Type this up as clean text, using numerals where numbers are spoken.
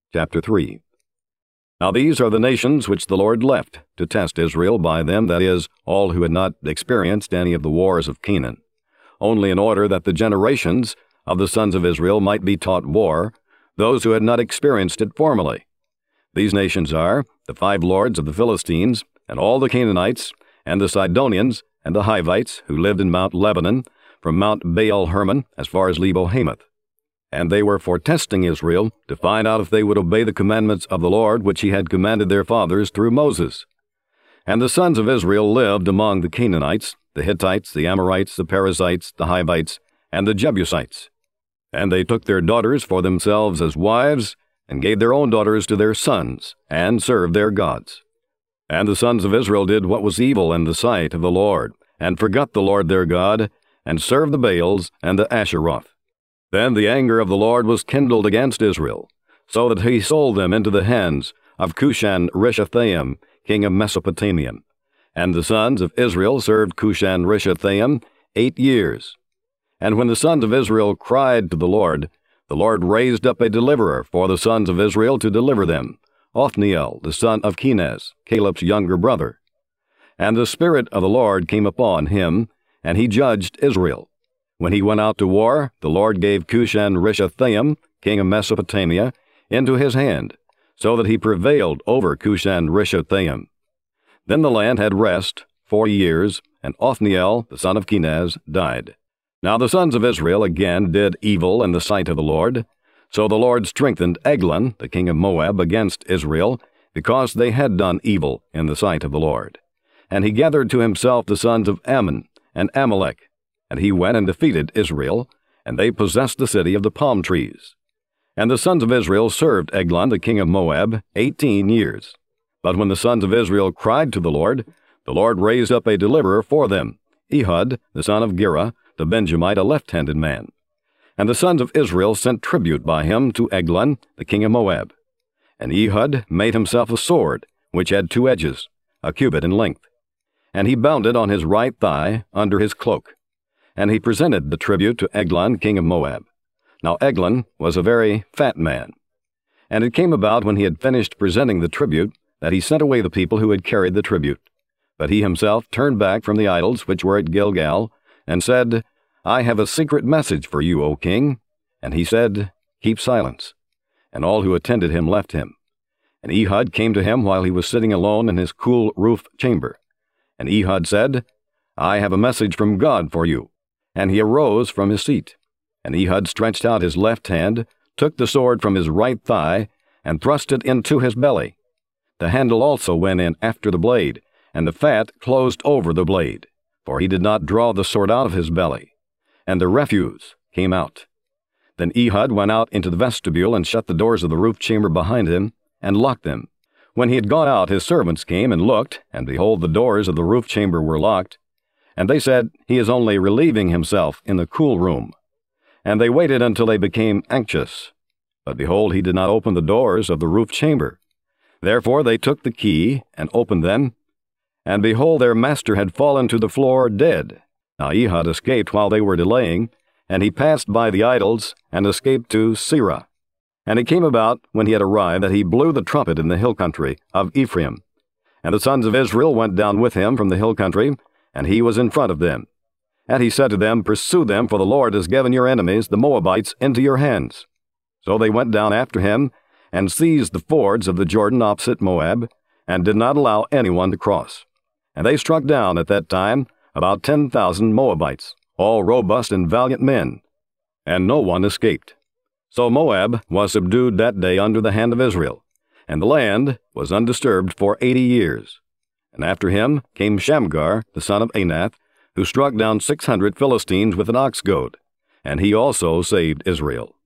Chapter 3. Now these are the nations which the Lord left to test Israel by them, that is, all who had not experienced any of the wars of Canaan, only in order that the generations of the sons of Israel might be taught war, those who had not experienced it formerly. These nations are the 5 lords of the Philistines, and all the Canaanites, and the Sidonians, and the Hivites, who lived in Mount Lebanon, from Mount Baal-Hermon as far as Lebo-Hamath. And they were for testing Israel, to find out if they would obey the commandments of the Lord which he had commanded their fathers through Moses. And the sons of Israel lived among the Canaanites, the Hittites, the Amorites, the Perizzites, the Hivites, and the Jebusites. And they took their daughters for themselves as wives, and gave their own daughters to their sons, and served their gods. And the sons of Israel did what was evil in the sight of the Lord, and forgot the Lord their God, and served the Baals and the Asheroth. Then the anger of the Lord was kindled against Israel, so that he sold them into the hands of Cushan-Rishathaim, king of Mesopotamia. And the sons of Israel served Cushan-Rishathaim 8 years. And when the sons of Israel cried to the Lord raised up a deliverer for the sons of Israel to deliver them, Othniel, the son of Kenaz, Caleb's younger brother. And the Spirit of the Lord came upon him, and he judged Israel. When he went out to war, the Lord gave Cushan-Rishathaim, king of Mesopotamia, into his hand, so that he prevailed over Cushan-Rishathaim. Then the land had rest 4 years, and Othniel, the son of Kenaz, died. Now the sons of Israel again did evil in the sight of the Lord. So the Lord strengthened Eglon, the king of Moab, against Israel, because they had done evil in the sight of the Lord. And he gathered to himself the sons of Ammon and Amalek, and he went and defeated Israel, and they possessed the city of the palm trees. And the sons of Israel served Eglon, the king of Moab, 18 years. But when the sons of Israel cried to the Lord raised up a deliverer for them, Ehud, the son of Gera, the Benjamite, a left-handed man. And the sons of Israel sent tribute by him to Eglon, the king of Moab. And Ehud made himself a sword, which had 2 edges, a cubit in length. And he bound it on his right thigh under his cloak. And he presented the tribute to Eglon, king of Moab. Now Eglon was a very fat man. And it came about when he had finished presenting the tribute, that he sent away the people who had carried the tribute. But he himself turned back from the idols which were at Gilgal, and said, I have a secret message for you, O king. And he said, Keep silence. And all who attended him left him. And Ehud came to him while he was sitting alone in his cool roof chamber. And Ehud said, I have a message from God for you. And he arose from his seat. And Ehud stretched out his left hand, took the sword from his right thigh, and thrust it into his belly. The handle also went in after the blade, and the fat closed over the blade, for he did not draw the sword out of his belly. And the refuse came out. Then Ehud went out into the vestibule and shut the doors of the roof chamber behind him, and locked them. When he had gone out, his servants came and looked, and behold, the doors of the roof chamber were locked. And they said, He is only relieving himself in the cool room. And they waited until they became anxious. But behold, he did not open the doors of the roof chamber. Therefore they took the key, and opened them. And behold, their master had fallen to the floor dead. Now Ehud escaped while they were delaying, and he passed by the idols, and escaped to Seirah. And it came about, when he had arrived, that he blew the trumpet in the hill country of Ephraim. And the sons of Israel went down with him from the hill country, and he was in front of them. And he said to them, Pursue them, for the Lord has given your enemies, the Moabites, into your hands. So they went down after him, and seized the fords of the Jordan opposite Moab, and did not allow anyone to cross. And they struck down at that time about 10,000 Moabites, all robust and valiant men, and no one escaped. So Moab was subdued that day under the hand of Israel, and the land was undisturbed for 80 years. And after him came Shamgar, the son of Anath, who struck down 600 Philistines with an ox goad, and he also saved Israel.